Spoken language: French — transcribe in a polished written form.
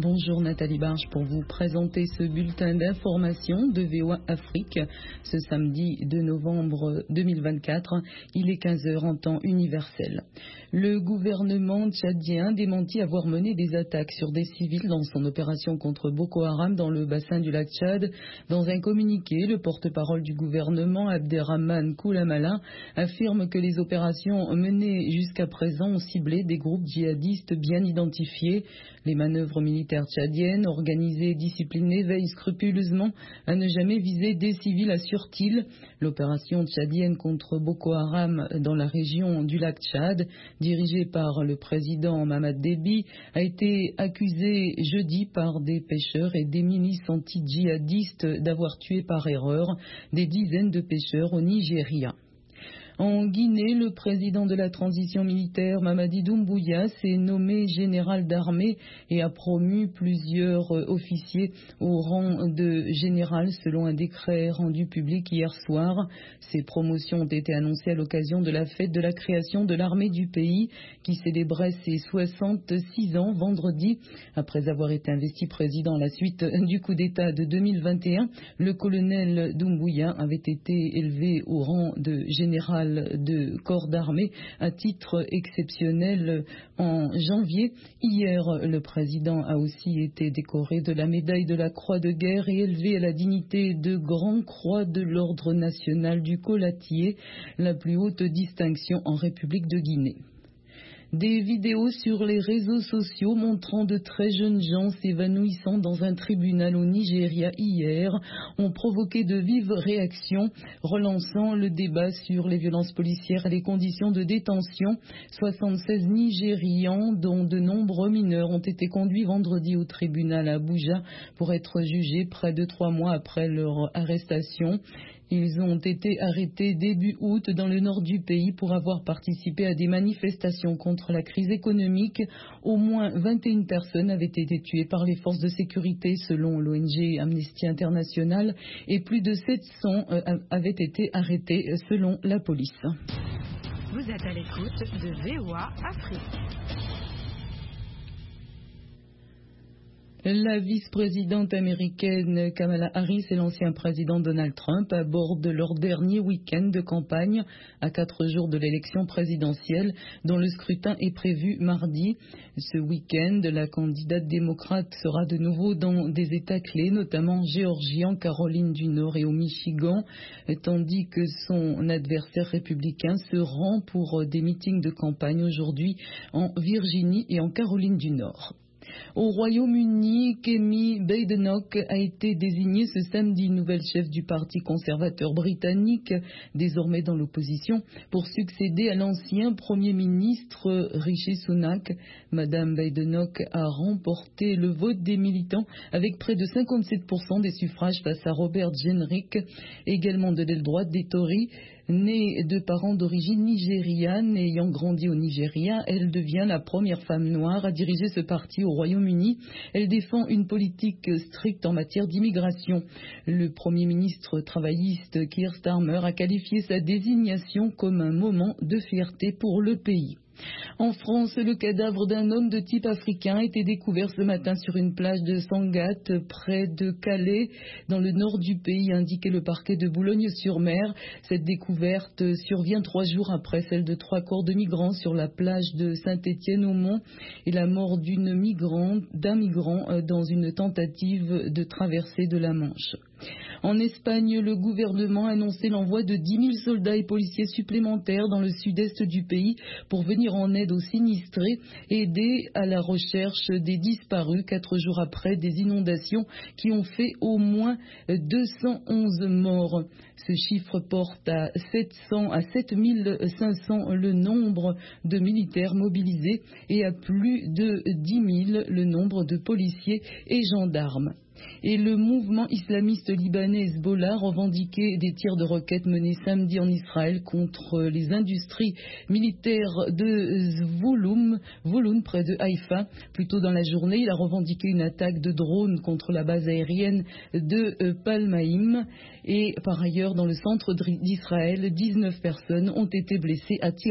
Bonjour Nathalie Barge pour vous présenter ce bulletin d'information de VOA Afrique ce samedi 2 novembre 2024. Il est 15 heures en temps universel. Le gouvernement tchadien démentit avoir mené des attaques sur des civils dans son opération contre Boko Haram dans le bassin du lac Tchad. Dans un communiqué, le porte-parole du gouvernement, Abderrahmane Koulamala, affirme que les opérations menées jusqu'à présent ont ciblé des groupes djihadistes bien identifiés. Les manœuvres militaires tchadiennes, organisées et disciplinées, veillent scrupuleusement à ne jamais viser des civils, assure-t-il. L'opération tchadienne contre Boko Haram dans la région du lac Tchad, dirigée par le président Mamad Déby, a été accusée jeudi par des pêcheurs et des milices anti-djihadistes d'avoir tué par erreur des dizaines de pêcheurs au Nigeria. En Guinée, le président de la transition militaire, Mamadi Doumbouya, s'est nommé général d'armée et a promu plusieurs officiers au rang de général selon un décret rendu public hier soir. Ces promotions ont été annoncées à l'occasion de la fête de la création de l'armée du pays qui célébrait ses 66 ans vendredi. Après avoir été investi président à la suite du coup d'État de 2021, le colonel Doumbouya avait été élevé au rang de général de corps d'armée à titre exceptionnel en janvier. Hier, le président a aussi été décoré de la médaille de la Croix de guerre et élevé à la dignité de Grand Croix de l'Ordre national du Colatier, la plus haute distinction en République de Guinée. Des vidéos sur les réseaux sociaux montrant de très jeunes gens s'évanouissant dans un tribunal au Nigeria hier ont provoqué de vives réactions, relançant le débat sur les violences policières et les conditions de détention. 76 Nigérians, dont de nombreux mineurs, ont été conduits vendredi au tribunal à Abuja pour être jugés près de 3 mois après leur arrestation. Ils ont été arrêtés début août dans le nord du pays pour avoir participé à des manifestations contre la crise économique. Au moins 21 personnes avaient été tuées par les forces de sécurité selon l'ONG Amnesty International et plus de 700 avaient été arrêtés selon la police. Vous êtes à l'écoute de VOA Afrique. La vice-présidente américaine Kamala Harris et l'ancien président Donald Trump abordent leur dernier week-end de campagne à 4 jours de l'élection présidentielle dont le scrutin est prévu mardi. Ce week-end, la candidate démocrate sera de nouveau dans des États clés, notamment en Géorgie, en Caroline du Nord et au Michigan, tandis que son adversaire républicain se rend pour des meetings de campagne aujourd'hui en Virginie et en Caroline du Nord. Au Royaume-Uni, Kemi Badenoch a été désignée ce samedi nouvelle chef du Parti conservateur britannique, désormais dans l'opposition, pour succéder à l'ancien Premier ministre Rishi Sunak. Madame Badenoch a remporté le vote des militants avec près de 57% des suffrages face à Robert Jenrick, également de l'aile droite des Tories. Née de parents d'origine nigériane et ayant grandi au Nigeria, elle devient la première femme noire à diriger ce parti au Royaume-Uni. Elle défend une politique stricte en matière d'immigration. Le Premier ministre travailliste Keir Starmer a qualifié sa désignation comme un moment de fierté pour le pays. En France, le cadavre d'un homme de type africain a été découvert ce matin sur une plage de Sangatte, près de Calais, dans le nord du pays, a indiqué le parquet de Boulogne-sur-Mer. Cette découverte survient 3 jours après celle de 3 corps de migrants sur la plage de Saint-Étienne-au-Mont et la mort d'un migrant dans une tentative de traversée de la Manche. En Espagne, le gouvernement a annoncé l'envoi de 10 000 soldats et policiers supplémentaires dans le sud-est du pays pour venir en aide aux sinistrés et aider à la recherche des disparus 4 jours après des inondations qui ont fait au moins 211 morts. Ce chiffre porte à 7 500 le nombre de militaires mobilisés et à plus de 10 000 le nombre de policiers et gendarmes. Et le mouvement islamiste libanais Hezbollah revendiquait des tirs de roquettes menés samedi en Israël contre les industries militaires de Zvouloun près de Haïfa. Plus tôt dans la journée, il a revendiqué une attaque de drones contre la base aérienne de Palmaïm. Et par ailleurs, dans le centre d'Israël, 19 personnes ont été blessées à tirs